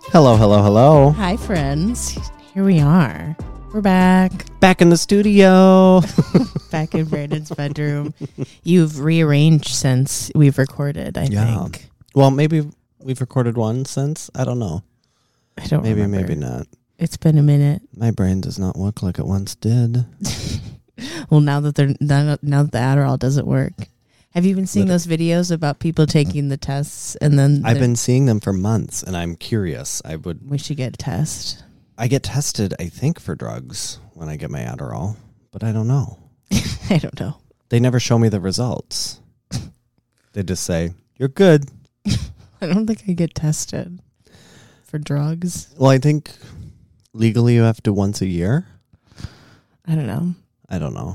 Hello, hello, hello. Hi, friends. Here we are. We're back. Back in the studio. Back in Brandon's bedroom. You've rearranged since we've recorded, I think. Well, maybe we've recorded one since. I don't know. I don't Maybe, remember. maybe not. It's been a minute. My brain does not work like it once did. Well, now that the Adderall doesn't work. Have you been seeing those videos about people taking the tests and then I've been seeing them for months, and I'm curious. we should get a test. I get tested, I think, for drugs when I get my Adderall, but I don't know. I don't know. They never show me the results. They just say, you're good. I don't think I get tested for drugs. Well, I think legally you have to once a year. I don't know. I don't know.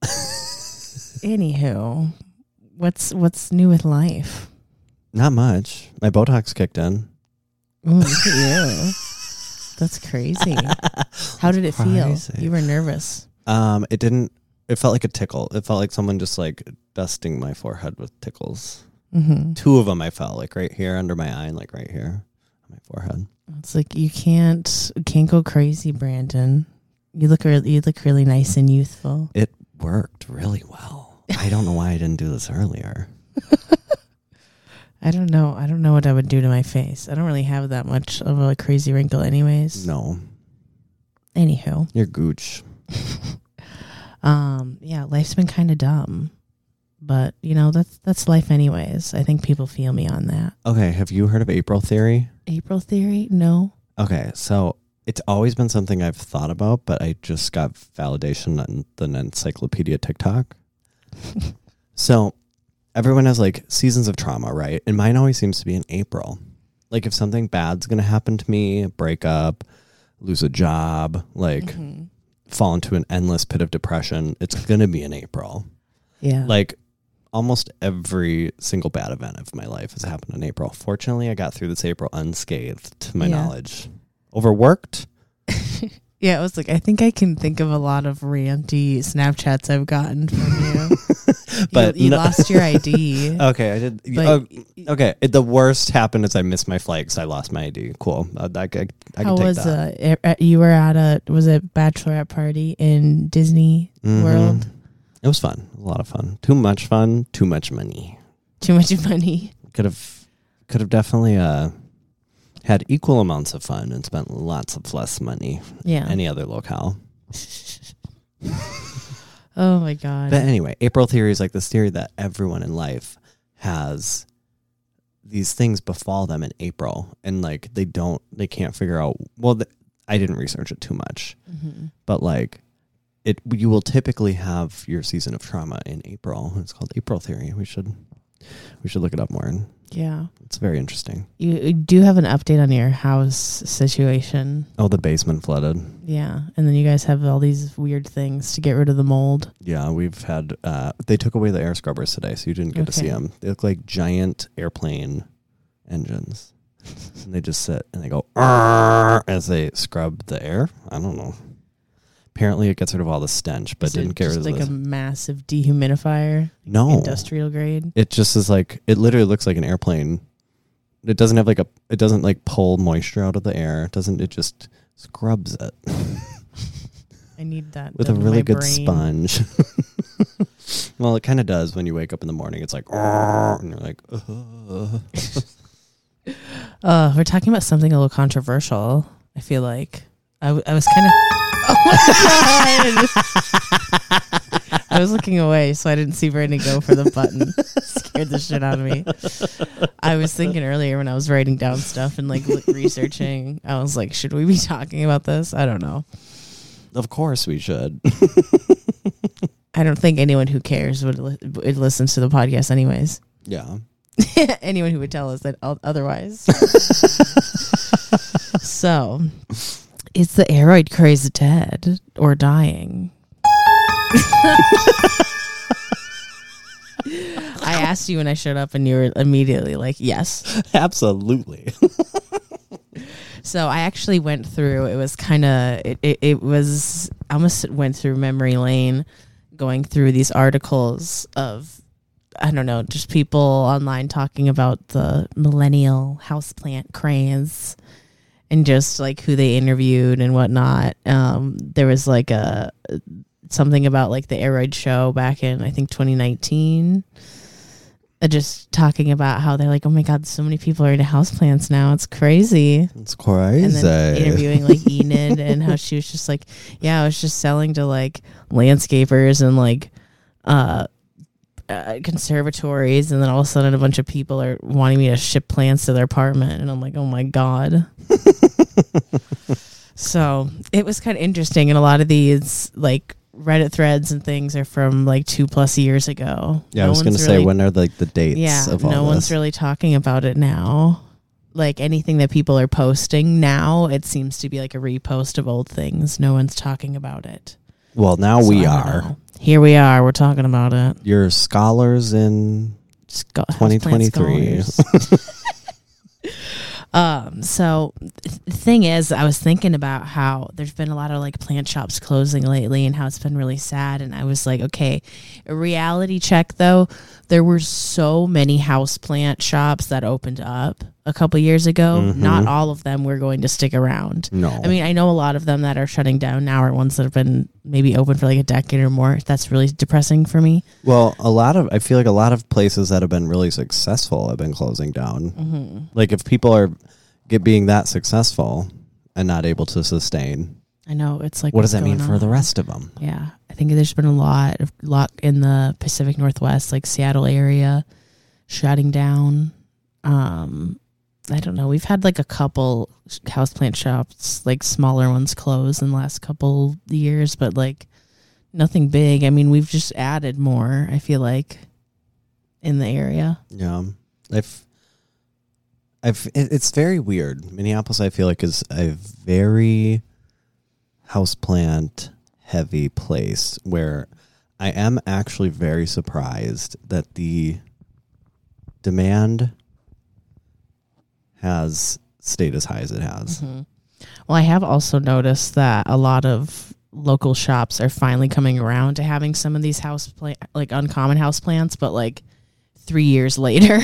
Anywho, what's new with life? Not much. My Botox kicked in. Ooh, look at you. That's crazy. How did it feel? You were nervous. It felt like a tickle. It felt like someone just like dusting my forehead with tickles. Mm-hmm. Two of them I felt, like right here under my eye and like right here on my forehead. It's like you can't go crazy, Brandon. You look really nice and youthful. It worked really well. I don't know why I didn't do this earlier. I don't know what I would do to my face. I don't really have that much of a crazy wrinkle anyways. No. Anywho. You're gooch. Yeah, life's been kind of dumb. But, that's life anyways. I think people feel me on that. Okay, have you heard of April theory? April theory? No. Okay, so it's always been something I've thought about, but I just got validation on the Encyclopedia TikTok. So everyone has like seasons of trauma, right? And mine always seems to be in April. Like if something bad's going to happen to me, break up, lose a job, like fall into an endless pit of depression, it's going to be in April. Yeah. Like almost every single bad event of my life has happened in April. Fortunately, I got through this April unscathed to my knowledge. Overworked? Yeah, it was like, I think I can think of a lot of ranty Snapchats I've gotten from you. But you lost your ID. Okay, I did. Okay, the worst happened is I missed my flight because I lost my ID. Cool. I can take that. You were at was it bachelorette party in Disney World? It was fun. A lot of fun. Too much fun. Too much money. Too much money. Could have definitely had equal amounts of fun and spent lots of less money. Yeah. Any other locale. Oh my God. But anyway, April theory is like this theory that everyone in life has these things befall them in April, and like they can't figure out. Well, I didn't research it too much, but like you will typically have your season of trauma in April. It's called April theory. We should look it up more. Yeah. It's very interesting. You do have an update on your house situation. Oh, the basement flooded. Yeah. And then you guys have all these weird things to get rid of the mold. Yeah, we've had, they took away the air scrubbers today, so you didn't get to see them. They look like giant airplane engines. And they just sit and they go, as they scrub the air. I don't know. Apparently it gets rid of all the stench, but didn't get rid of like a massive dehumidifier? No. Industrial grade? It just is like, it literally looks like an airplane. It doesn't have it doesn't like pull moisture out of the air. It just scrubs it. I need that. With a really good sponge. Well, it kind of does when you wake up in the morning. It's like, and you're like, we're talking about something a little controversial. I feel like I was kind of. Oh my God! I was looking away, so I didn't see Brandon go for the button. Scared the shit out of me. I was thinking earlier when I was writing down stuff and like researching, I was like, should we be talking about this? I don't know. Of course we should. I don't think anyone who cares would listen to the podcast anyways. Yeah. Anyone who would tell us that otherwise. So, is the aroid craze dead or dying? I asked you when I showed up and you were immediately like, yes. Absolutely. So I actually went through, it was kind of, it was, I almost went through memory lane going through these articles of, I don't know, just people online talking about the millennial houseplant craze. and just like who they interviewed and whatnot. There was like something about like the Aroid show back in, I think, 2019. Just talking about how they're like, oh my God, so many people are into houseplants now. It's crazy. It's crazy. And then interviewing like Enid and how she was just like, yeah, I was just selling to like landscapers and like conservatories, and then all of a sudden a bunch of people are wanting me to ship plants to their apartment, and I'm like, oh my God. So it was kind of interesting, and a lot of these like Reddit threads and things are from like 2+ years ago. Yeah, I was going to say, when are like the dates of all no this? one's really talking about it now. Like anything that people are posting now, it seems to be like a repost of old things. No one's talking about it. Well, now So we I don't are. know. Here we are. We're talking about it. You're scholars in 2023. So the thing is, I was thinking about how there's been a lot of like plant shops closing lately and how it's been really sad. And I was like, okay, a reality check though. There were so many house plant shops that opened up a couple years ago. Mm-hmm. Not all of them were going to stick around. No. I mean, I know a lot of them that are shutting down now are ones that have been maybe open for like a decade or more. That's really depressing for me. Well, I feel like a lot of places that have been really successful have been closing down. Mm-hmm. Like if people are being that successful and not able to sustain, I know, it's like, what does that mean going for the on? rest of them? Yeah, I think there's been a lot in the Pacific Northwest, like Seattle area, shutting down. I don't know. We've had like a couple houseplant shops, like smaller ones, close in the last couple years, but like nothing big. I mean, we've just added more, I feel like, in the area. Yeah, it's very weird. Minneapolis, I feel like, is a very houseplant heavy place where I am actually very surprised that the demand has stayed as high as it has. Mm-hmm. Well, I have also noticed that a lot of local shops are finally coming around to having some of these like uncommon houseplants, but like 3 years later.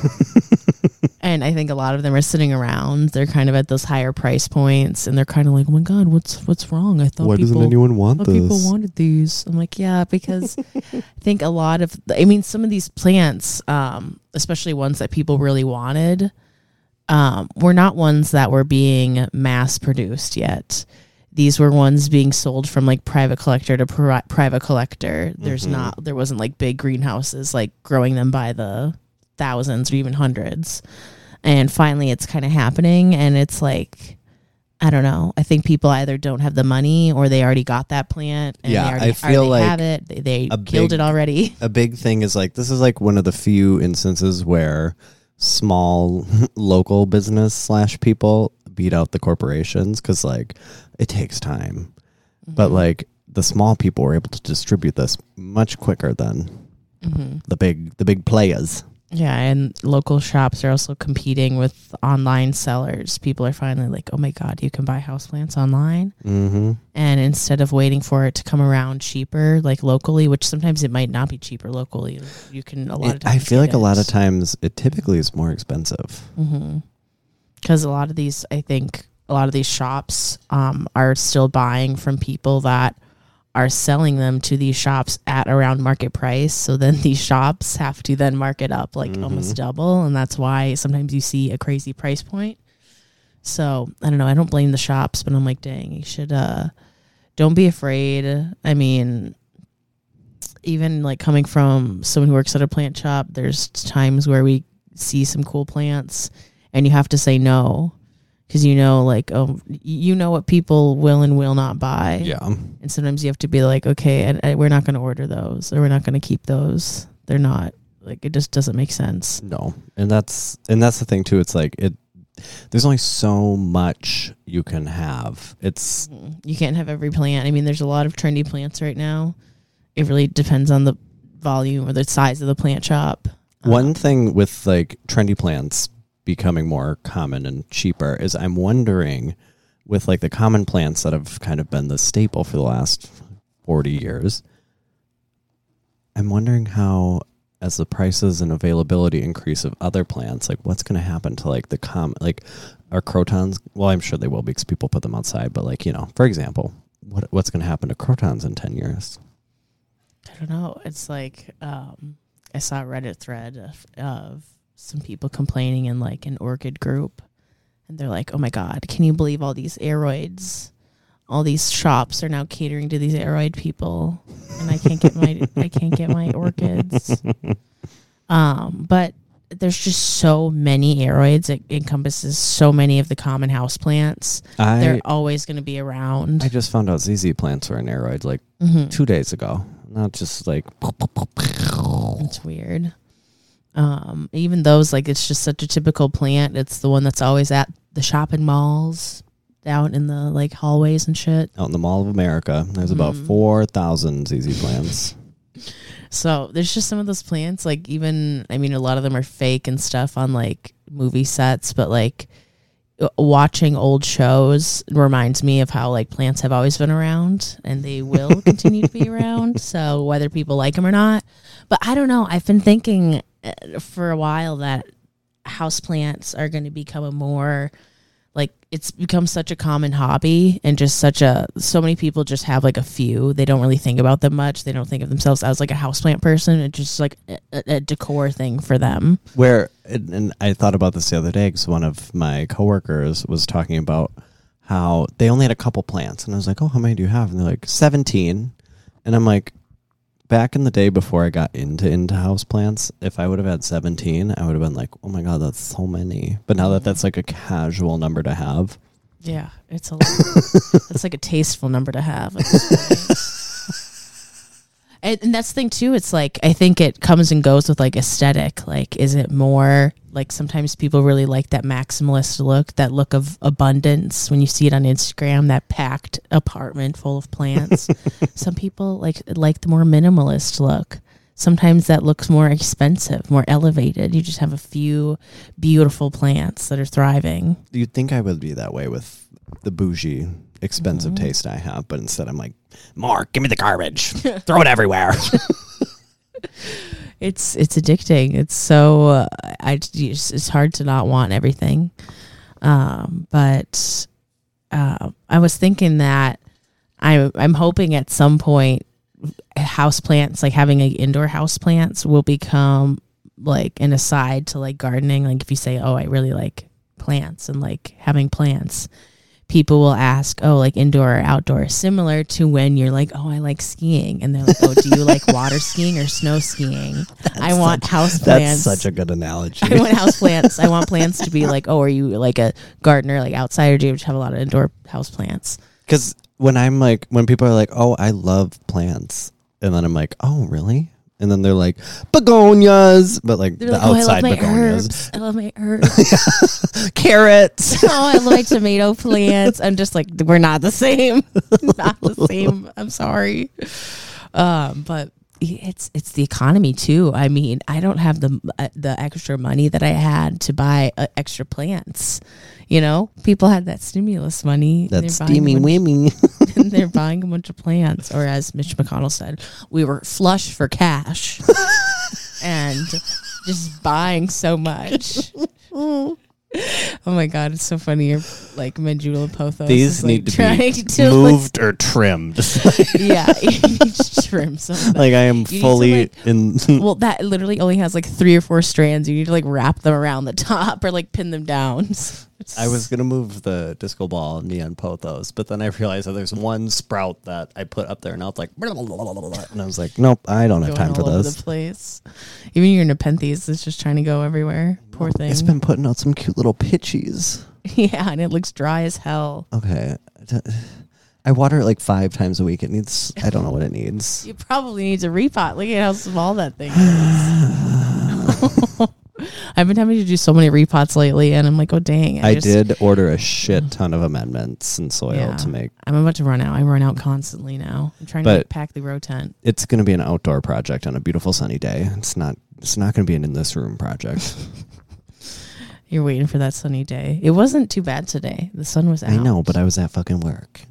And I think a lot of them are sitting around. They're kind of at those higher price points, and they're kind of like, "Oh my God, what's wrong? I thought Why doesn't anyone want this? People wanted these." I'm like, "Yeah, because I think a lot of, some of these plants, especially ones that people really wanted, were not ones that were being mass produced yet. These were ones being sold from like private collector to private collector. There wasn't like big greenhouses like growing them by the thousands or even hundreds. And finally it's kind of happening, and it's like, I don't know. I think people either don't have the money or they already got that plant and I feel like have it. They killed it already. A big thing is like, this is like one of the few instances where small local business / people beat out the corporations, because like it takes time. Mm-hmm. But like the small people were able to distribute this much quicker than the big players. Yeah, and local shops are also competing with online sellers. People are finally like, oh my God, you can buy houseplants online. Mm-hmm. And instead of waiting for it to come around cheaper, like locally, which sometimes it might not be cheaper locally, you can a lot of times. I feel like a lot of times it typically is more expensive. Because a lot of these shops are still buying from people that are selling them to these shops at around market price. So then these shops have to then mark it up like almost double. And that's why sometimes you see a crazy price point. So I don't know. I don't blame the shops, but I'm like, dang, you should, don't be afraid. I mean, even like coming from someone who works at a plant shop, there's times where we see some cool plants and you have to say no. Because like, what people will and will not buy. Yeah. And sometimes you have to be like, okay, we're not going to order those, or we're not going to keep those. They're not, like, it just doesn't make sense. No. And that's the thing too. It's like, there's only so much you can have. You can't have every plant. I mean, there's a lot of trendy plants right now. It really depends on the volume or the size of the plant shop. One thing with like trendy plants becoming more common and cheaper is, I'm wondering, with like the common plants that have kind of been the staple for the last 40 years, I'm wondering how as the prices and availability increase of other plants, like what's going to happen to like the like our crotons? Well, I'm sure they will because people put them outside, but like, for example, what's going to happen to crotons in 10 years? I don't know. It's like, I saw a Reddit thread of some people complaining in like an orchid group, and they're like, oh my God, can you believe all these aroids? All these shops are now catering to these aroid people, and I can't get my orchids. But there's just so many aroids. It encompasses so many of the common house plants. They're always going to be around. I just found out ZZ plants were an aroid like 2 days ago. Not just like. It's weird. Even those, like, it's just such a typical plant. It's the one that's always at the shopping malls, out in the like hallways and shit. Out in the Mall of America, there's about 4,000 ZZ plants. So there's just some of those plants, like even, I mean, a lot of them are fake and stuff on like movie sets, but like watching old shows reminds me of how like plants have always been around and they will continue to be around. So whether people like them or not, but I don't know. I've been thinking for a while that houseplants are going to become a more, like, it's become such a common hobby and just so many people just have like a few. They don't really think about them much. They don't think of themselves as like a houseplant person. It's just like a decor thing for them. And I thought about this the other day because one of my coworkers was talking about how they only had a couple plants. And I was like, oh, how many do you have? And they're like, 17. And I'm like, back in the day before I got into house plants, if I would have had 17, I would have been like, oh my God, that's so many. But now that's like a casual number to have. Yeah, it's a lot. It's like a tasteful number to have. And that's the thing too. It's like, I think it comes and goes with like aesthetic. Like, is it more like sometimes people really like that maximalist look, that look of abundance when you see it on Instagram, that packed apartment full of plants. Some people like the more minimalist look. Sometimes that looks more expensive, more elevated. You just have a few beautiful plants that are thriving. You'd think I would be that way with the bougie, expensive taste I have, but instead I'm like, more, give me the garbage. Throw it everywhere. It's addicting. It's so it's hard to not want everything. But I was thinking that I'm hoping at some point house plants, like having indoor house plants, will become like an aside to like gardening. Like if you say, oh, I really like plants and like having plants, people will ask, oh, like indoor or outdoor, similar to when you're like, oh, I like skiing. And they're like, oh, do you like water skiing or snow skiing? I want house plants. That's such a good analogy. I want house plants. I want plants to be like, oh, are you like a gardener, like outside, or do you have a lot of indoor house plants? Because when people are like, oh, I love plants. And then I'm like, oh, really? And then they're like, begonias, but like they're the outside begonias. I love my herbs. Carrots. Oh, I love my tomato plants. I'm just like, we're not the same. Not the same. I'm sorry. But it's the economy too. I mean, I don't have the extra money that I had to buy extra plants. You know, people had that stimulus money. That steamy wimmy. And they're buying a bunch of plants. Or as Mitch McConnell said, we were flush for cash. And just buying so much. Oh my God, it's so funny. You're like Manjula Pothos. These need to be moved or trimmed. Yeah, you need to trim some of that. Like I am fully in. Well, that literally only has like 3 or 4 strands. You need to like wrap them around the top or like pin them down. I was going to move the disco ball neon pothos, but then I realized that there's one sprout that I put up there and I was like, blah, blah, blah, blah, blah, and I was like, nope, I don't have time for this. Over the place. Even your Nepenthes is just trying to go everywhere. Poor thing. It's been putting out some cute little pitchies. Yeah, and it looks dry as hell. Okay. I water it like 5 times a week. It needs, I don't know what it needs. You probably need to repot. Look at how small that thing is. I've been having to do so many repots lately, and I'm like, oh, dang. I did order a shit ton of amendments and soil to make. I'm about to run out. I run out constantly now. I'm trying to pack the grow tent. It's going to be an outdoor project on a beautiful sunny day. It's not going to be an in this room project. You're waiting for that sunny day. It wasn't too bad today. The sun was out. I know, but I was at fucking work.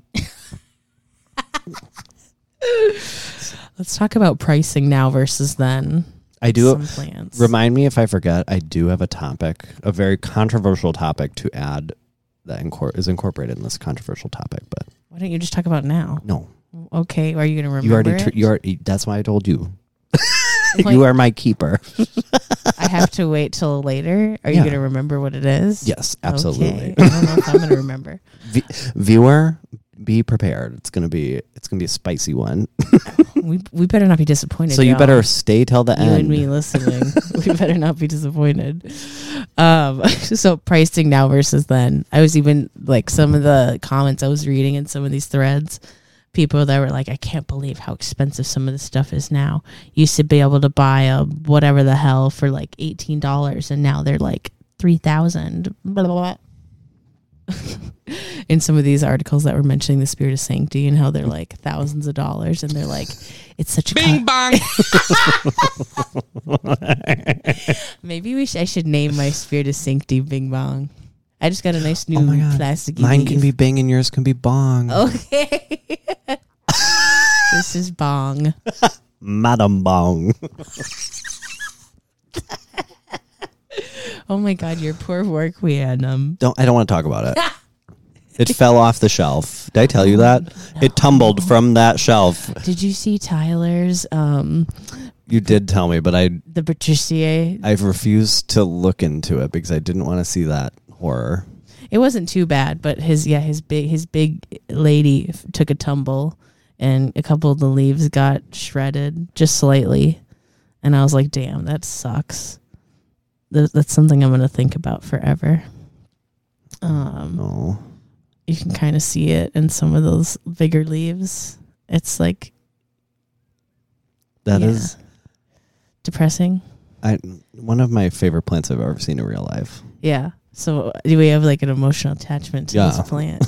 Let's talk about pricing now versus then. I do. some plants. Remind me if I forget. I do have a topic, a very controversial topic to add that is incorporated in this controversial topic. But Why don't you just talk about it now? no, Okay, are you going to remember you already. it? You already. That's why I told you. Like, You are my keeper. I have to wait till later. Are you Yeah. going to remember what it is? Yes, absolutely. Okay. I don't know if I'm going to remember. Viewer, be prepared. It's gonna be a spicy one. We better not be disappointed. So you y'all. better stay till the You end. and me listening. We better not be disappointed. So pricing now versus then. I was even like some of the comments I was reading in some of these threads. People that were like, I can't believe how expensive some of this stuff is now. Used to be able to buy a whatever the hell for like $18, and now they're like $3,000. Blah, blah, blah. In some of these articles that were mentioning the Spirit of Sanctity and how they're like thousands of dollars, and they're like, it's such a Bing bong. Maybe I should name my Spirit of Sanctity Bing Bong. I just got a nice new Oh my God. plastic. Mine can be bing and yours can be bong. Okay. This is bong. Madam Bong. Oh my God, your poor work, I don't want to talk about it. It fell off the shelf. Did I tell you that? It tumbled from that shelf. Did you see Tyler's You did tell me, but the Patricia? I've refused to look into it because I didn't want to see that horror. It wasn't too bad, but his big lady took a tumble, and a couple of the leaves got shredded just slightly, and I was like, damn, that sucks. That's something I'm going to think about forever. Oh. You can kind of see it in some of those bigger leaves. It's like That is depressing. one of my favorite plants I've ever seen in real life. Yeah. So do we have like an emotional attachment to Yeah. this plant?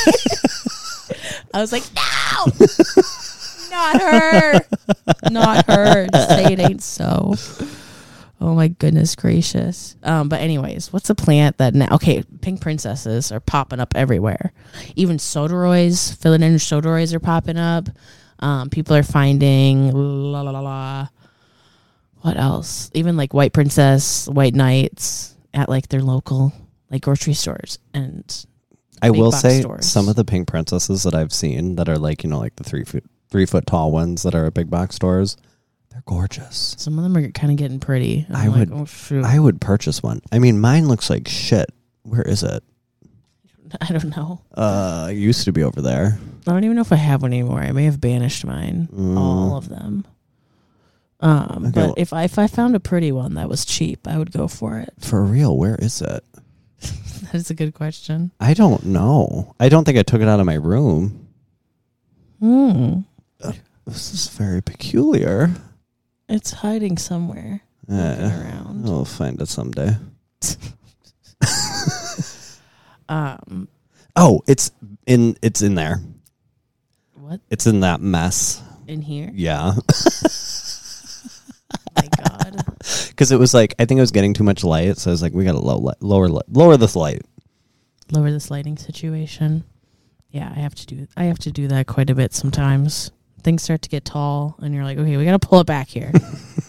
I was like, no, not her, not her. Just say it ain't so. Oh my goodness gracious. But anyways, what's a plant that now? Okay, pink princesses are popping up everywhere. Even soderoys, philodendron soderoys are popping up. People are finding What else? Even like white princess, white knights at like their local like grocery stores and. I big will box say stores. some of the pink princesses that I've seen that are like, like the 3 foot tall ones that are at big box stores, they're gorgeous. Some of them are kind of getting pretty. I would- Oh, shoot. I would purchase one. I mean, mine looks like shit. Where is it? I don't know. It used to be over there. I don't even know if I have one anymore. I may have banished mine. All of them. Okay, well- But if I found a pretty one that was cheap, I would go for it. For real, where is it? That is a good question. I don't know. I don't think I took it out of my room. This is very peculiar. It's hiding somewhere. Looking around. I'll find it someday. Oh, it's in there. What? It's in that mess. In here? Yeah. My God. Because it was like, I think it was getting too much light. So I was like, we got to lower this light. Lower this lighting situation. Yeah, I have to do that quite a bit sometimes. Things start to get tall and you're like, okay, we got to pull it back here.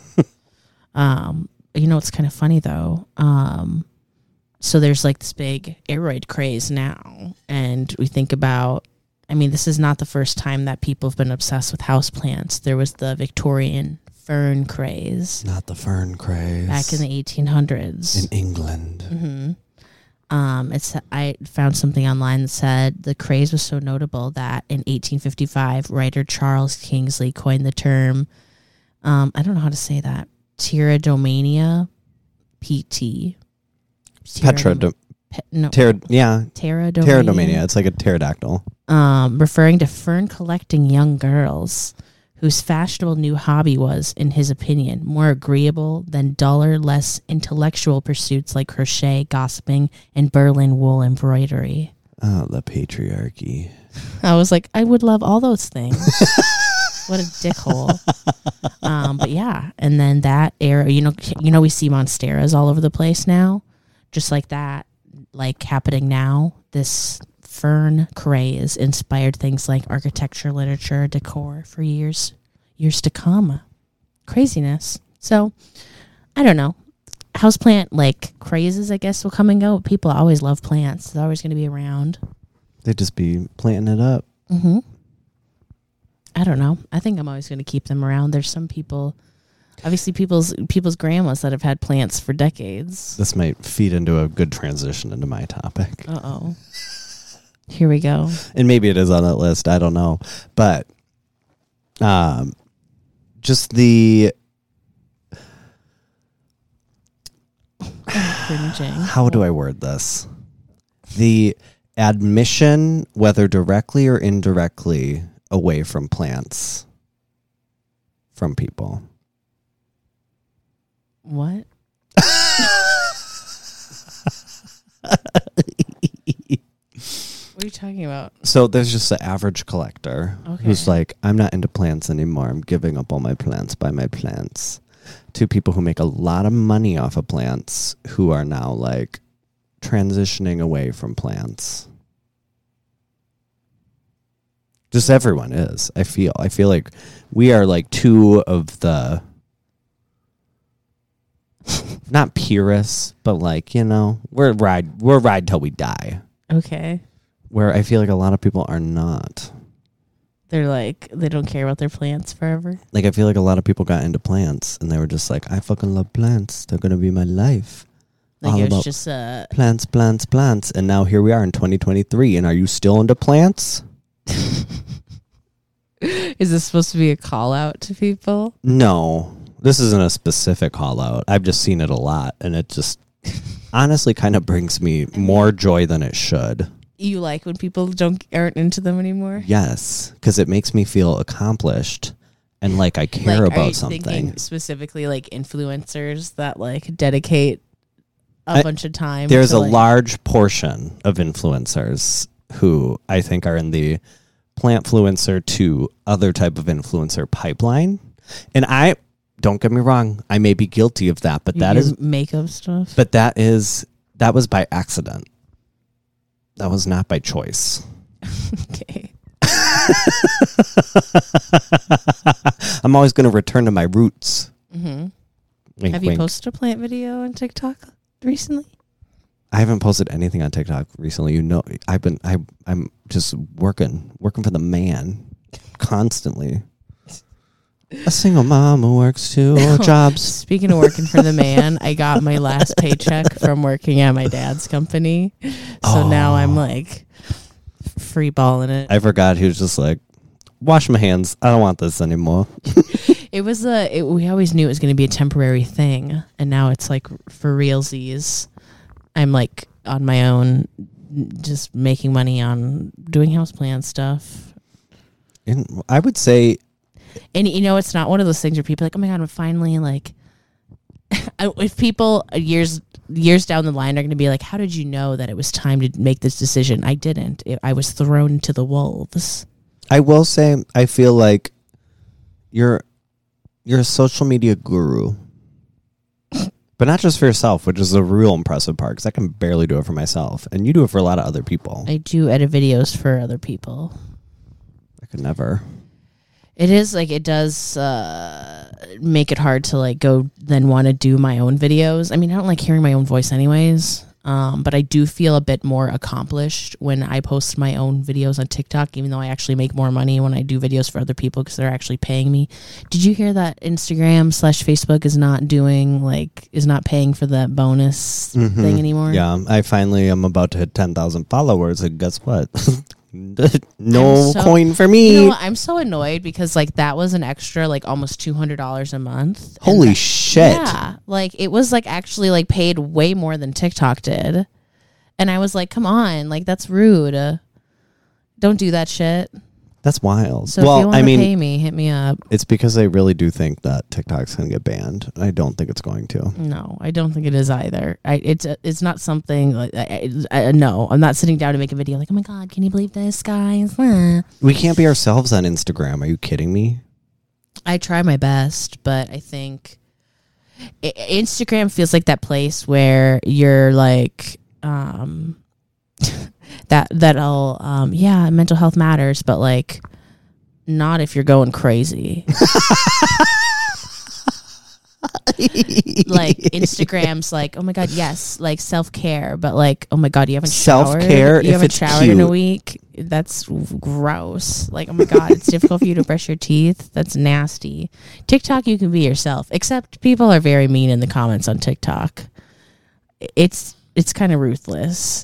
It's kind of funny though. So there's like this big aroid craze now, and we think about, this is not the first time that people have been obsessed with houseplants. There was the Victorian fern craze Not the fern craze. back in the 1800s. In England. Mm-hmm. I found something online that said the craze was so notable that in 1855, writer Charles Kingsley coined the term, I don't know how to say that, pterodomania, PT. Pterodomania. Pterodomania. It's like a pterodactyl. Referring to fern collecting young girls whose fashionable new hobby was, in his opinion, more agreeable than duller, less intellectual pursuits like crochet, gossiping, and Berlin wool embroidery. Oh, the patriarchy. I was like, I would love all those things. What a dickhole. But yeah, and then that era, we see monsteras all over the place now, just like that, like happening now. This fern craze inspired things like architecture, literature, decor for years to come. Craziness. So I don't know. Houseplant like crazes, I guess, will come and go. People always love plants. They're always going to be around. They just be planting it up. Mm-hmm. I don't know. I think I'm always going to keep them around. There's some people, obviously people's grandmas that have had plants for decades. This might feed into a good transition into my topic. Uh-oh. Here we go. And maybe it is on that list. I don't know. But just the... Cringing. How do I word this? The admission, whether directly or indirectly, away from plants from people. What? What are you talking about? So there's just the average collector who's like, I'm not into plants anymore. I'm giving up all my plants, buy my plants. To people who make a lot of money off of plants who are now like transitioning away from plants. Just everyone is. I feel like we are like two of the not purists, but like, you know, we're ride till we die. Okay. Where I feel like a lot of people are not. They're like, they don't care about their plants forever. Like, I feel like a lot of people got into plants and they were just like, I fucking love plants. They're going to be my life. Like, all it was about just plants. And now here we are in 2023. And are you still into plants? Is this supposed to be a call out to people? No, this isn't a specific call out. I've just seen it a lot. And it just honestly kind of brings me more joy than it should. You like when people aren't into them anymore? Yes, because it makes me feel accomplished and like I care like, about something. Thinking specifically like influencers that like dedicate a bunch of time. There's a like, large portion of influencers who I think are in the plantfluencer to other type of influencer pipeline. And I, don't get me wrong, I may be guilty of that, but that is makeup stuff. But that was by accident. That was not by choice. Okay. I'm always going to return to my roots. Mm-hmm. Wink, Have you wink. posted a plant video on TikTok recently? I haven't posted anything on TikTok recently. You know, I'm just working for the man constantly. A single mom who works two jobs. Speaking of working for the man, I got my last paycheck from working at my dad's company. So now I'm like free balling it. I forgot he was just like, wash my hands. I don't want this anymore. It was we always knew it was going to be a temporary thing. And now it's like for realsies. I'm like on my own, just making money on doing houseplant stuff. And I would say, and you know, it's not one of those things where people are like, oh my God, I'm finally like, if people years down the line are going to be like, how did you know that it was time to make this decision? I didn't. I was thrown to the wolves. I will say, I feel like you're a social media guru. But not just for yourself, which is a real impressive part, because I can barely do it for myself. And you do it for a lot of other people. I do edit videos for other people. I could never. It is like, it does make it hard to like go then want to do my own videos. I mean, I don't like hearing my own voice anyways. But I do feel a bit more accomplished when I post my own videos on TikTok, even though I actually make more money when I do videos for other people because they're actually paying me. Did you hear that Instagram/Facebook is not paying for that bonus thing anymore? Yeah, I finally am about to hit 10,000 followers, and guess what? No coin for me. You know what? I'm so annoyed because like that was an extra like almost $200 a month. Holy shit. Yeah. Like it was like actually like paid way more than TikTok did. And I was like, come on, like that's rude. Don't do that shit. That's wild. So if you want to pay me, hit me up. It's because I really do think that TikTok's going to get banned. I don't think it's going to. No, I don't think it is either. It's not something like no. I'm not sitting down to make a video like, oh my God, can you believe this, guys? We can't be ourselves on Instagram. Are you kidding me? I try my best, but I think Instagram feels like that place where you're like that'll yeah, mental health matters, but like not if you're going crazy. like Instagram's like, oh my God, yes, like self-care, but like, oh my God, you haven't showered. Self-care, You if haven't it's showered cute. in a week. That's gross. Like, oh my God, it's difficult for you to brush your teeth. That's nasty. TikTok, you can be yourself, except people are very mean in the comments on TikTok. It's kind of ruthless.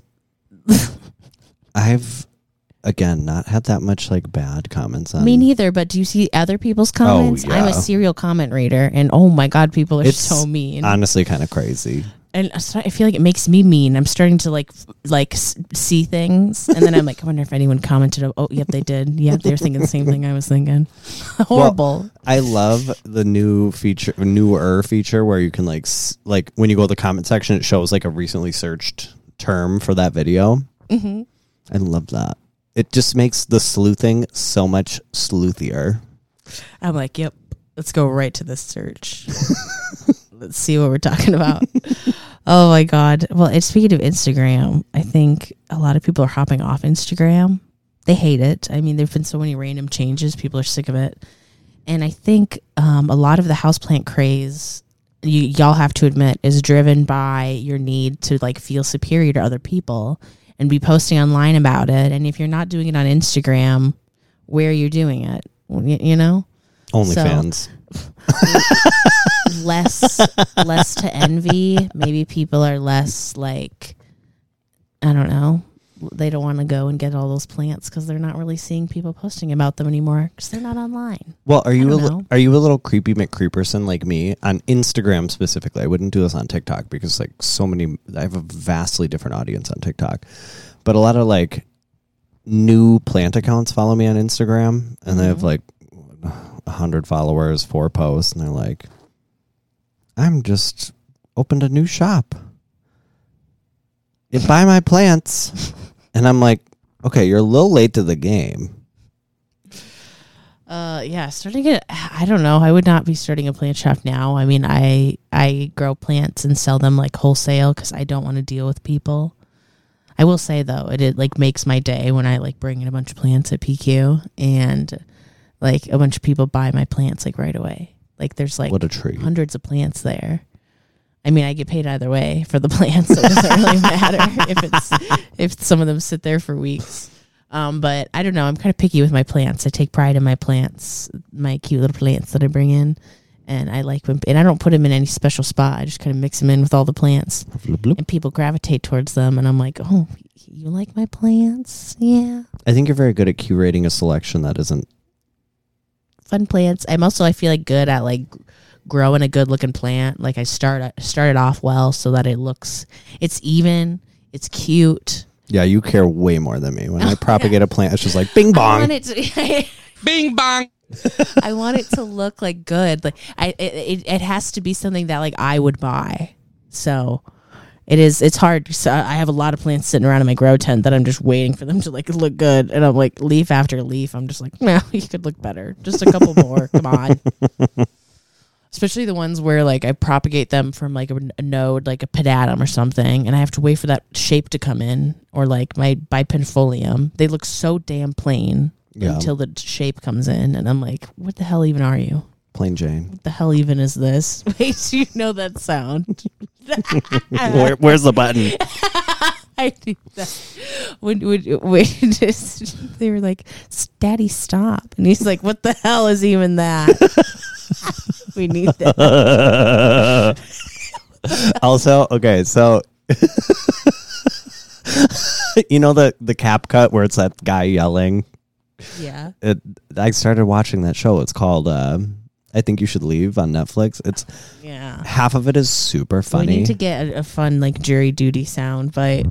I've, again, not had that much like bad comments on. Me neither, but do you see other people's comments? yeah. I'm a serial comment reader, and oh my God, people are It's so mean. honestly kind of crazy. And I feel like it makes me mean. I'm starting to like see things, and then I'm like, I wonder if anyone commented. Oh, yep, they did. Yeah, they're thinking the same thing I was thinking. Horrible. Well, I love the newer feature where you can like when you go to the comment section, it shows like a recently searched term for that video. Mm-hmm. I love that. It just makes the sleuthing so much sleuthier. I'm like, yep, let's go right to this search. Let's see what we're talking about. Oh my God. Well, it's speaking of Instagram, I think a lot of people are hopping off Instagram. They hate it. I mean, there've been so many random changes. People are sick of it. And I think a lot of the houseplant craze, y'all have to admit, is driven by your need to like feel superior to other people and be posting online about it. And if you're not doing it on Instagram, where are you doing it? You know? OnlyFans. Less to envy. Maybe people are less like, I don't know. They don't want to go and get all those plants because they're not really seeing people posting about them anymore because they're not online. Well, are you know. a little creepy McCreeperson like me on Instagram specifically? I wouldn't do this on TikTok because like I have a vastly different audience on TikTok, but a lot of like new plant accounts follow me on Instagram and they have like 100 followers, 4 posts, and they're like, I'm just opened a new shop. You buy my plants. And I'm like, okay, you're a little late to the game. Yeah, starting it. I don't know. I would not be starting a plant shop now. I mean, I grow plants and sell them like wholesale because I don't want to deal with people. I will say though, it like makes my day when I like bring in a bunch of plants at PQ and like a bunch of people buy my plants like right away. Like there's like what a treat. Hundreds of plants there. I mean, I get paid either way for the plants, so it doesn't really matter if some of them sit there for weeks. But I don't know. I'm kind of picky with my plants. I take pride in my plants, my cute little plants that I bring in, and I like them. And I don't put them in any special spot. I just kind of mix them in with all the plants, and people gravitate towards them. And I'm like, oh, you like my plants? Yeah. I think you're very good at curating a selection that isn't fun plants. I feel like good at like growing a good looking plant. Like I started off well so that it's even, it's cute. Yeah, you care way more than me. When I propagate a plant, it's just like bing bong. Bing bong. I want it to look like good. Like it has to be something that like I would buy. So it's hard. So I have a lot of plants sitting around in my grow tent that I'm just waiting for them to like look good. And I'm like leaf after leaf. I'm just like, no, you could look better. Just a couple more. Come on. Especially the ones where like I propagate them from like a node, like a pedatum or something, and I have to wait for that shape to come in, or like my bipinfolium. They look so damn plain until the shape comes in, and I'm like, what the hell even are you? Plain Jane. What the hell even is this? Wait, do you know that sound? Where's the button? I do that. When they were like, Daddy, stop. And he's like, what the hell is even that? We need that. Also, okay, so you know the cap cut where it's that guy yelling? Yeah. I started watching that show. It's called I Think You Should Leave on Netflix. It's half of it is super funny. We need to get a fun like jury duty sound bite.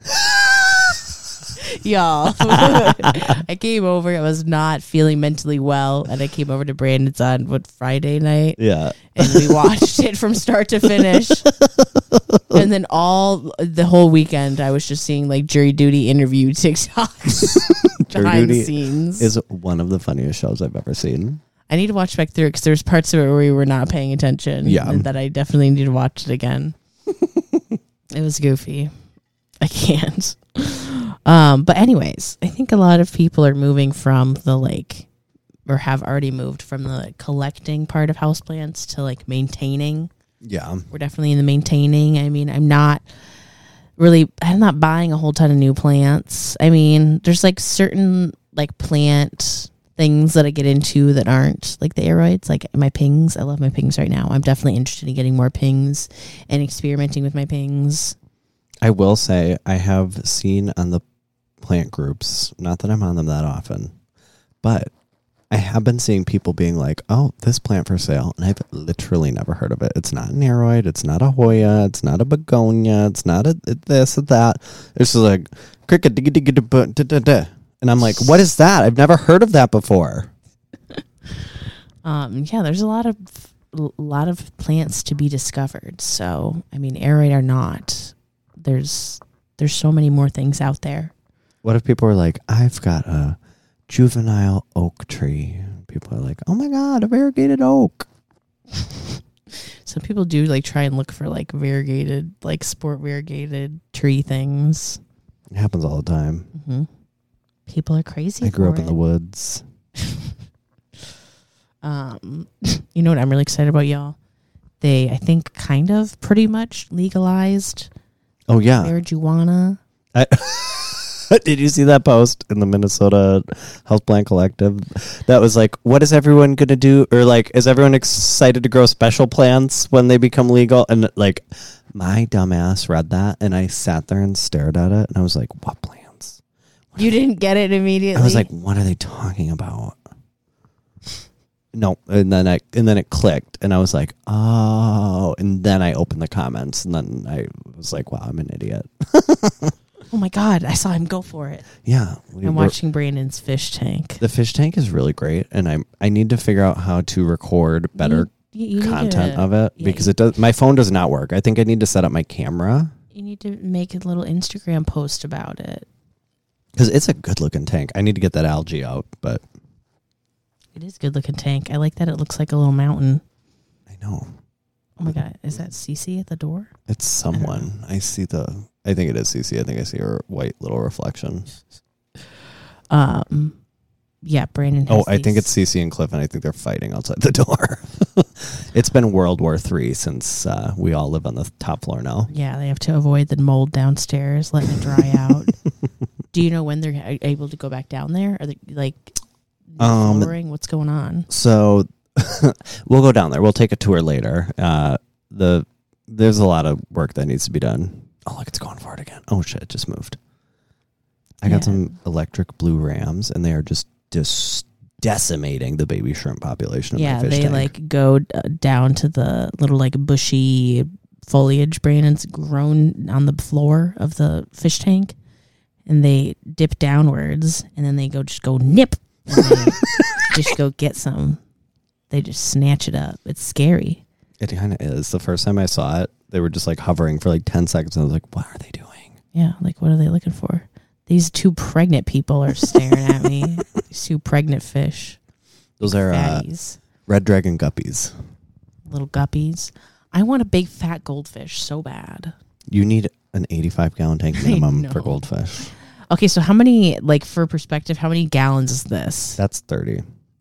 Y'all, I came over. I was not feeling mentally well, and I came over to Brandon's on Friday night. Yeah, and we watched it from start to finish. And then the whole weekend, I was just seeing like jury duty interview TikToks behind the scenes. Is one of the funniest shows I've ever seen. I need to watch back through it because there's parts of it where we were not paying attention. Yeah, and that I definitely need to watch it again. It was goofy. I can't. But anyways, I think a lot of people are moving from the like, or have already moved from the collecting part of houseplants to like maintaining. Yeah. We're definitely in the maintaining. I mean, I'm not buying a whole ton of new plants. I mean, there's like certain like plant things that I get into that aren't like the aeroids, like my pings. I love my pings right now. I'm definitely interested in getting more pings and experimenting with my pings. I will say I have seen on the plant groups, not that I'm on them that often, but I have been seeing people being like, oh, this plant for sale. And I've literally never heard of it. It's not an aeroid. It's not a Hoya. It's not a begonia. It's not a this or that. It's just like, cricket, digga, digga, digga, da, da, da. And I'm like, what is that? I've never heard of that before. Yeah, there's a lot of plants to be discovered. So, I mean, aeroid or not, there's so many more things out there. What if people were like, I've got a juvenile oak tree? People are like, oh my God, a variegated oak. Some people do like try and look for like variegated, like sport variegated tree things. It happens all the time. Mm-hmm. People are crazy. I grew up in the woods. You know what I'm really excited about, y'all? They, I think, kind of pretty much legalized. Oh yeah, marijuana. Did you see that post in the Minnesota Houseplant Collective? That was like, what is everyone going to do? Or like, is everyone excited to grow special plants when they become legal? And like, my dumbass read that and I sat there and stared at it and I was like, what plants? You didn't get it immediately? I was like, what are they talking about? No, and then it clicked and I was like, oh, and then I opened the comments and then I was like, wow, I'm an idiot. Oh my God, I saw him go for it. Yeah. I'm watching Brandon's fish tank. The fish tank is really great, and I need to figure out how to record better content of it because it does. My phone does not work. I think I need to set up my camera. You need to make a little Instagram post about it. Because it's a good looking tank. I need to get that algae out, but it is a good looking tank. I like that it looks like a little mountain. I know. Oh my God, is that Cece at the door? It's someone. I think it is Cece. I think I see her white little reflection. Yeah, Brandon. I think it's Cece and Cliff, and I think they're fighting outside the door. It's been World War III since we all live on the top floor now. Yeah, they have to avoid the mold downstairs, letting it dry out. Do you know when they're able to go back down there? Are they like flooring? What's going on? So we'll go down there. We'll take a tour later. There's a lot of work that needs to be done. Oh, look, it's going for it again. Oh, shit, it just moved. I got some electric blue rams, and they are just decimating the baby shrimp population of my fish tank. Yeah, they like go down to the little like bushy foliage Brandon's grown on the floor of the fish tank, and they dip downwards, and then they just go nip, and they just go get some. They just snatch it up. It's scary. It kind of is. The first time I saw it, they were just like hovering for like 10 seconds. And I was like, what are they doing? Yeah, like what are they looking for? These two pregnant people are staring at me. These two pregnant fish. Those are red dragon guppies. Little guppies. I want a big fat goldfish so bad. You need an 85-gallon tank minimum for goldfish. Okay, so how many, like for perspective, how many gallons is this? That's 30.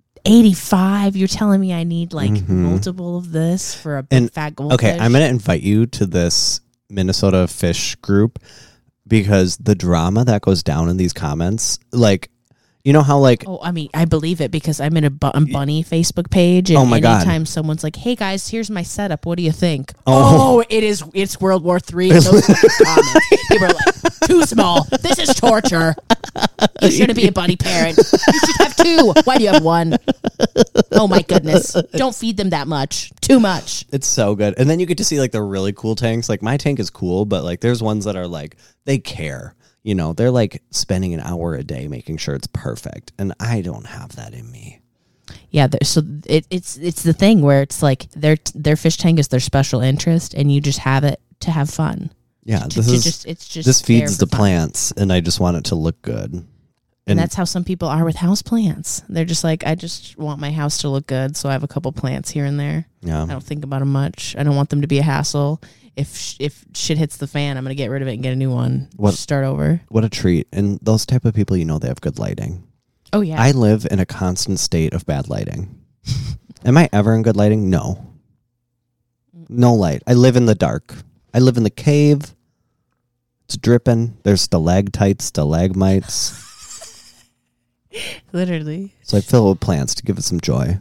85? You're telling me I need like multiple of this for a big fat goldfish? Okay, I'm going to invite you to this Minnesota fish group because the drama that goes down in these comments, like, you know how like... Oh, I mean, I believe it because I'm in a Bunny Facebook page. And anytime someone's like, hey guys, here's my setup. What do you think? It's World War III. Those comments. People are like, too small. This is torture. You shouldn't be a bunny parent. You should have two. Why do you have one? Oh my goodness. Don't feed them that much. Too much. It's so good. And then you get to see like the really cool tanks. Like my tank is cool, but like there's ones that are like, they care. You know, they're like spending an hour a day making sure it's perfect. And I don't have that in me. Yeah, so it's the thing where it's like their fish tank is their special interest and you just have it to have fun. Yeah, this feeds the plants and I just want it to look good. And that's how some people are with house plants. They're just like, I just want my house to look good, so I have a couple plants here and there. Yeah. I don't think about them much. I don't want them to be a hassle. If shit hits the fan, I'm going to get rid of it and get a new one. Just start over. What a treat. And those type of people, you know, they have good lighting. Oh, yeah. I live in a constant state of bad lighting. Am I ever in good lighting? No. No light. I live in the dark. I live in the cave. It's dripping. There's stalactites, stalagmites. Literally. So I fill it with plants to give it some joy.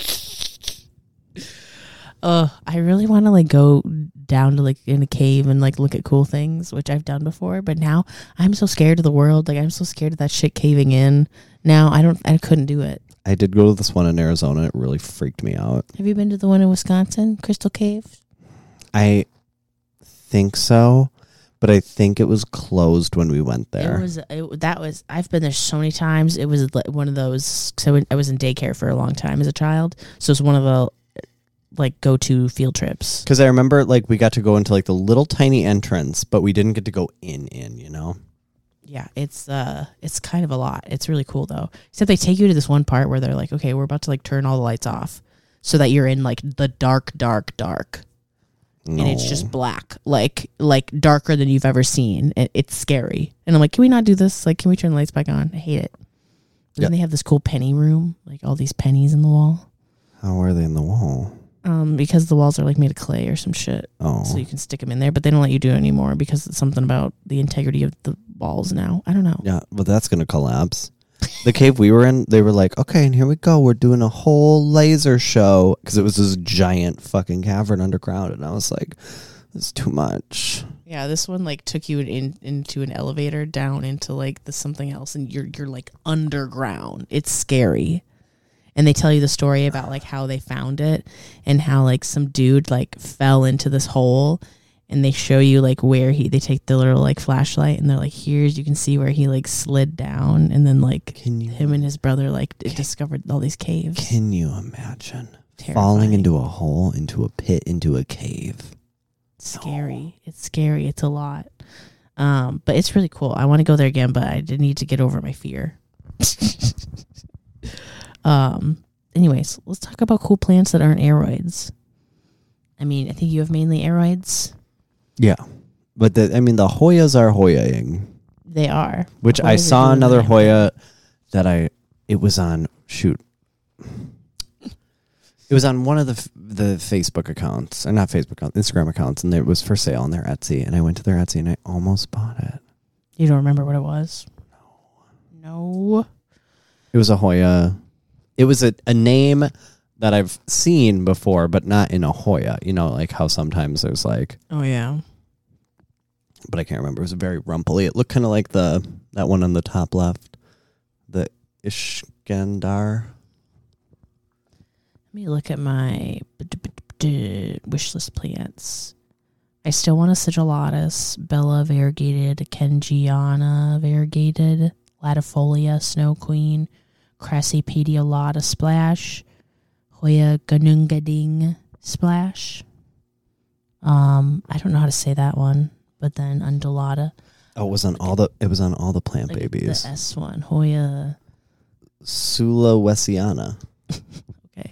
I really want to like go down to like in a cave and like look at cool things, which I've done before. But now I'm so scared of the world. Like I'm so scared of that shit caving in. Now I couldn't do it. I did go to this one in Arizona. It really freaked me out. Have you been to the one in Wisconsin, Crystal Cave? I think so, but I think it was closed when we went there. I've been there so many times. It was like one of those. So I was in daycare for a long time as a child. So it's one of the like go-to field trips. Because I remember like we got to go into like the little tiny entrance, but we didn't get to go in, you know? Yeah, it's kind of a lot. It's really cool though. Except they take you to this one part where they're like, okay, we're about to like turn all the lights off so that you're in like the dark. No. And it's just black, like darker than you've ever seen. It's scary. And I'm like, can we not do this? Like, can we turn the lights back on? I hate it. But then they have this cool penny room, like all these pennies in the wall. How are they in the wall? Because the walls are like made of clay or some shit. Oh. So you can stick them in there, but they don't let you do it anymore because it's something about the integrity of the walls now. I don't know. Yeah, but that's going to collapse. The cave we were in, they were like, okay, and here we go. We're doing a whole laser show because it was this giant fucking cavern underground. And I was like, this is too much. Yeah, this one like took you into an elevator down into like the something else. And you're like underground. It's scary. And they tell you the story about like how they found it and how like some dude like fell into this hole, and they show you like where they take the little like flashlight and they're like, here's, you can see where he like slid down, and then like him and his brother like discovered all these caves. Can you imagine Terrifying. Falling into a hole, into a pit, into a cave? Scary. No. It's scary. It's a lot. But it's really cool. I want to go there again, but I did need to get over my fear. Anyways, let's talk about cool plants that aren't aeroids. I mean, I think you have mainly aeroids. Yeah. But the Hoyas are Hoyaing. They are. Which I saw another Hoya that it was on one of the Facebook accounts, or not Facebook accounts, Instagram accounts, and it was for sale on their Etsy, and I went to their Etsy and I almost bought it. You don't remember what it was? No. It was a Hoya. It was a name that I've seen before, but not in a Hoya. You know, like how sometimes there's like... Oh, yeah. But I can't remember. It was very rumply. It looked kind of like that one on the top left. The Ishgandar. Let me look at my wish list plants. I still want a Sigillatus, Bella variegated, Kengiana variegated, Latifolia, Snow Queen, Crassipediolata splash, Hoya Ganungading splash. I don't know how to say that one, but then Undulata. Oh, it was on all the plant like babies. The S one, Hoya Sulawesiana. Okay.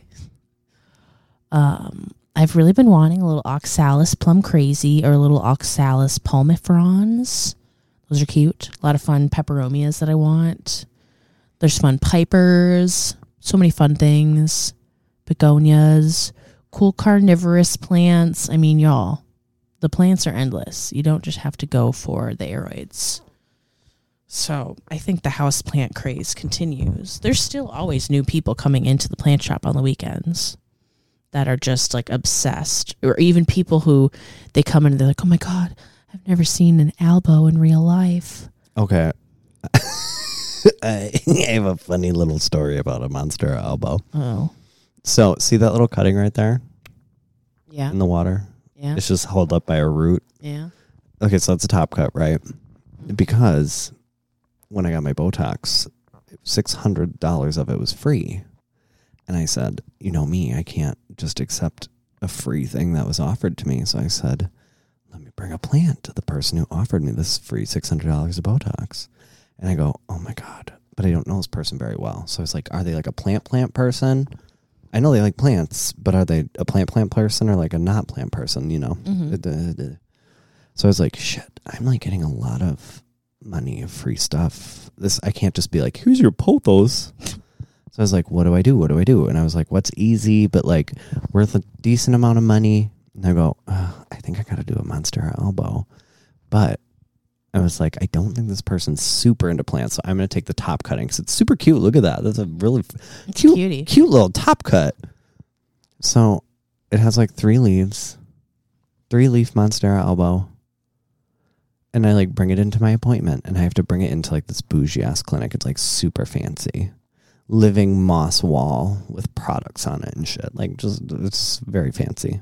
I've really been wanting a little Oxalis Plum Crazy or a little Oxalis Palmifrons. Those are cute. A lot of fun peperomias that I want. There's fun pipers. So many fun things. Begonias. Cool carnivorous plants. I mean, y'all, the plants are endless. You don't just have to go for the aeroids. So I think the house plant craze continues. There's still always new people coming into the plant shop on the weekends that are just like obsessed, or even people who they come in and they're like, oh my God, I've never seen an albo in real life. Okay. I have a funny little story about a monster albo. Oh. So see that little cutting right there? Yeah. In the water? Yeah. It's just held up by a root. Yeah. Okay, so that's a top cut, right? Because when I got my Botox, $600 of it was free. And I said, you know me, I can't just accept a free thing that was offered to me. So I said, let me bring a plant to the person who offered me this free $600 of Botox. And I go, oh my God, but I don't know this person very well. So I was like, are they like a plant person? I know they like plants, but are they a plant person or like a not plant person, you know? Mm-hmm. So I was like, shit, I'm like getting a lot of money of free stuff. I can't just be like, here's your pothos. So I was like, what do I do? And I was like, what's easy but like worth a decent amount of money? And I go, I think I got to do a Monstera elbow. But I was like, I don't think this person's super into plants, so I'm going to take the top cutting because it's super cute. Look at that. That's a really cute little top cut. So it has like 3 leaves, 3-leaf Monstera elbow. And I like bring it into my appointment, and I have to bring it into like this bougie ass clinic. It's like super fancy, living moss wall with products on it and shit. Like it's very fancy.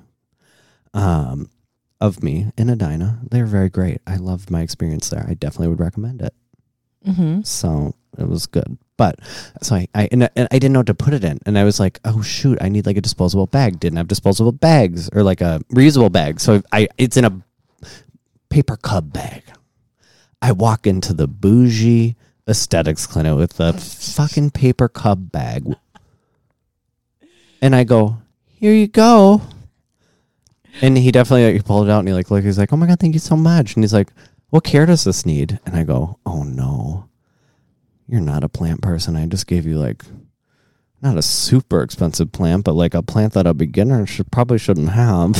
Of me in Edina. They're very great. I loved my experience there. I definitely would recommend it. Mm-hmm. So it was good. But so I didn't know what to put it in. And I was like, oh shoot, I need like a disposable bag. Didn't have disposable bags or like a reusable bag. So it's in a paper cub bag. I walk into the bougie aesthetics clinic with the fucking paper cub bag. And I go, here you go. And he definitely he pulled it out and he's like, oh my God, thank you so much. And he's like, what care does this need? And I go, oh no, you're not a plant person. I just gave you like, not a super expensive plant, but like a plant that a beginner probably shouldn't have.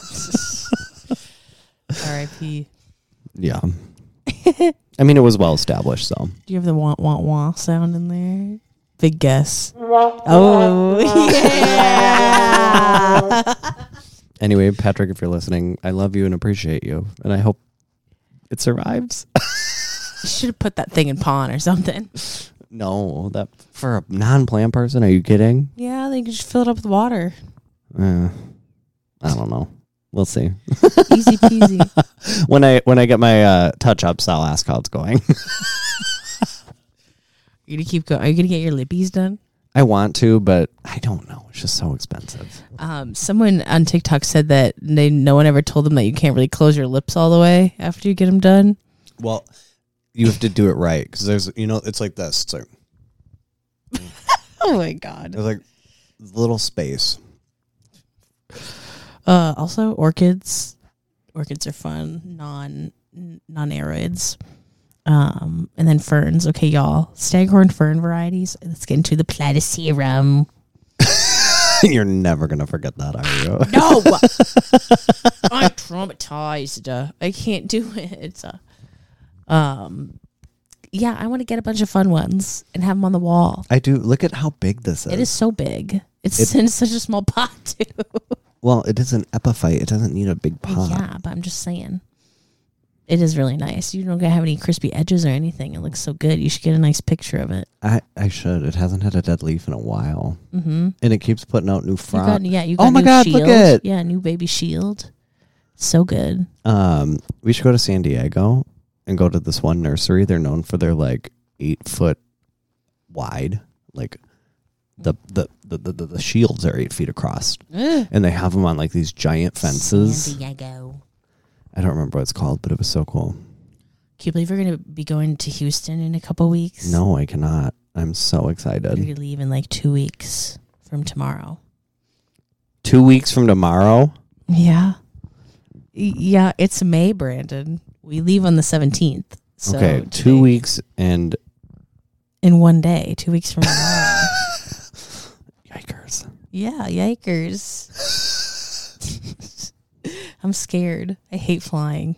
R.I.P. Yeah. I mean, it was well established, so. Do you have the wah, wah, wah sound in there? Big guess. Oh, yeah. Anyway, Patrick, if you're listening, I love you and appreciate you. And I hope it survives. You should have put that thing in pawn or something. No, that for a non-plant person, are you kidding? Yeah, they can just fill it up with water. I don't know. We'll see. Easy peasy. When I get my touch-ups, I'll ask how it's going. You're gonna keep going. Are you gonna get your lippies done? I want to, but I don't know. It's just so expensive. Someone on TikTok said that no one ever told them that you can't really close your lips all the way after you get them done. Well, you have to do it right because there's, it's like this. It's like, oh my God. There's like little space. Also, orchids. Orchids are fun. Non-aroids. And then ferns. Okay, y'all. Staghorn fern varieties. Let's get into the platyserum. You're never going to forget that, are you? No! I'm traumatized. I can't do it. Yeah, I want to get a bunch of fun ones and have them on the wall. I do. Look at how big this is. It is so big. It's in such a small pot, too. Well, it is an epiphyte. It doesn't need a big pot. Yeah, but I'm just saying. It is really nice. You don't have any crispy edges or anything. It looks so good. You should get a nice picture of it. I should. It hasn't had a dead leaf in a while. Mm-hmm. And it keeps putting out new fronds. You got oh my new God, shield. look at it. Yeah, new baby shield. So good. We should go to San Diego and go to this one nursery. They're known for their like 8-foot wide, like the shields are 8 feet across. And they have them on like these giant fences. San Diego. I don't remember what it's called, but it was so cool. Can you believe we're going to be going to Houston in a couple weeks? No, I cannot. I'm so excited. We're going to leave in like 2 weeks from tomorrow. 2 weeks from tomorrow? Yeah. Yeah, it's May, Brandon. We leave on the 17th. So okay, 2 weeks and... in 1 day, 2 weeks from tomorrow. Yikers. Yeah, yikers. I'm scared. I hate flying.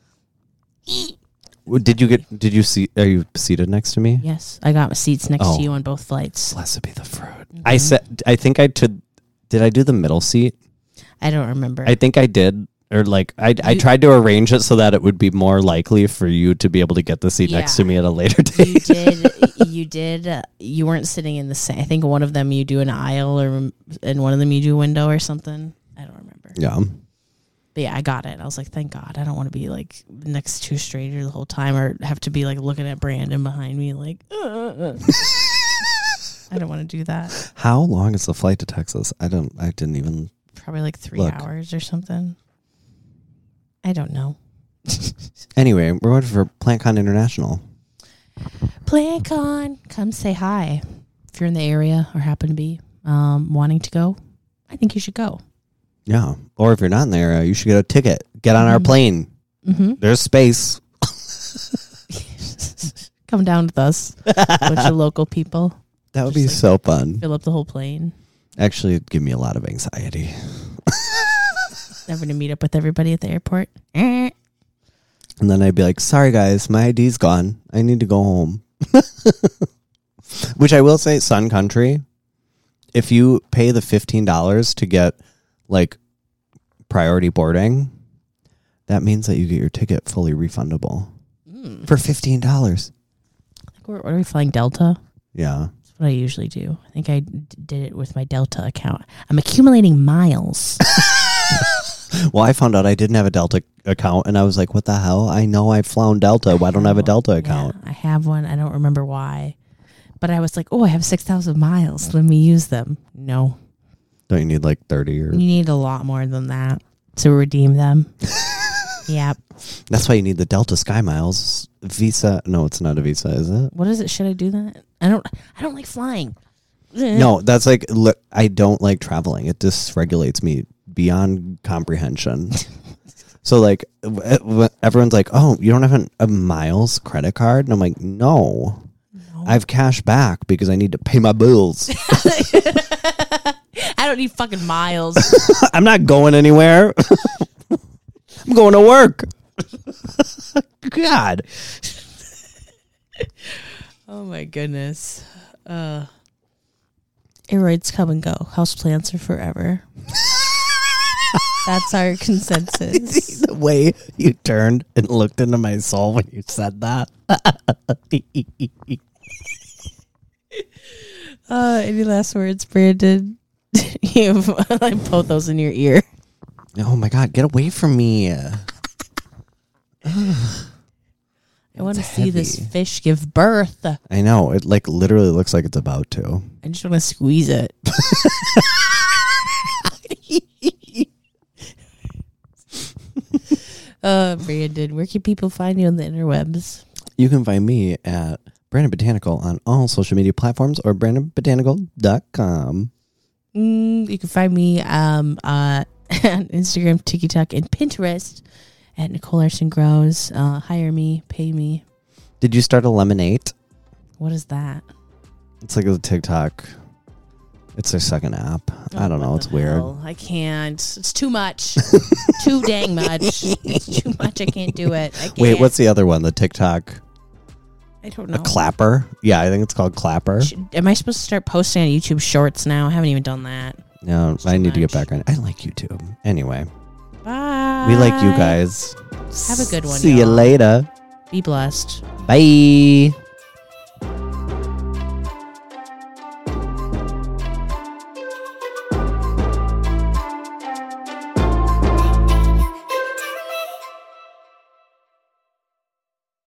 Did you see, are you seated next to me? Yes, I got seats next to you on both flights. Blessed be the fruit. Mm-hmm. Did I do the middle seat? I don't remember. I think I did. Or like, I tried to arrange it so that it would be more likely for you to be able to get the seat next to me at a later date. You did. You weren't sitting in the same. I think one of them you do an aisle and one of them you do a window or something. I don't remember. Yeah. But yeah, I got it. I was like, thank God. I don't want to be like next to a stranger the whole time or have to be like looking at Brandon behind me like, I don't want to do that. How long is the flight to Texas? I didn't even. Probably like 3 hours or something. I don't know. Anyway, we're going for PlantCon International. PlantCon, come say hi. If you're in the area or happen to be wanting to go, I think you should go. Yeah. Or if you're not in the area, you should get a ticket. Get on our plane. Mm-hmm. There's space. Come down with us. Bunch of local people. That would be so fun. Fill up the whole plane. Actually, it'd give me a lot of anxiety. Never to meet up with everybody at the airport. And then I'd be like, sorry guys, my ID's gone. I need to go home. Which I will say, Sun Country, if you pay the $15 to get like priority boarding, that means that you get your ticket fully refundable for $15. What are we flying, Delta? Yeah. That's what I usually do. I think I did it with my Delta account. I'm accumulating miles. Well, I found out I didn't have a Delta account, and I was like, what the hell? I know I've flown Delta. Why don't I have a Delta account? Yeah, I have one. I don't remember why. But I was like, oh, I have 6,000 miles. Let me use them. No. Don't you need like 30 or... You need a lot more than that to redeem them. Yep. That's why you need the Delta Sky Miles. Visa. No, it's not a Visa, is it? What is it? Should I do that? I don't like flying. No, that's like, look, I don't like traveling. It dysregulates me beyond comprehension. So like everyone's like, oh, you don't have a miles credit card? And I'm like, no. I have cash back because I need to pay my bills. I don't need fucking miles. I'm not going anywhere. I'm going to work. God. Oh my goodness. Aeroids come and go. Houseplants are forever. That's our consensus. The way you turned and looked into my soul when you said that. Any last words, Brandon? You have like both those in your ear. Oh my God, get away from me. I want to see this fish give birth. I know. It like literally looks like it's about to. I just want to squeeze it. Brandon, where can people find you on the interwebs? You can find me at Brandon Botanical on all social media platforms or BrandonBotanical.com. You can find me on Instagram, TikTok, and Pinterest at Nicole Larson Grows. Hire me, pay me. Did you start a lemonade? What is that? It's like a TikTok. It's their second app. I don't know. It's weird. I can't. It's too much. Too dang much. It's too much. I can't do it. I can't. Wait, what's the other one? The TikTok? I don't know. A Clapper? Yeah, I think it's called Clapper. Am I supposed to start posting on YouTube Shorts now? I haven't even done that. No, I need to get back on. I like YouTube. Anyway. Bye. We like you guys. Have a good one, See you y'all. later. Be blessed. Bye.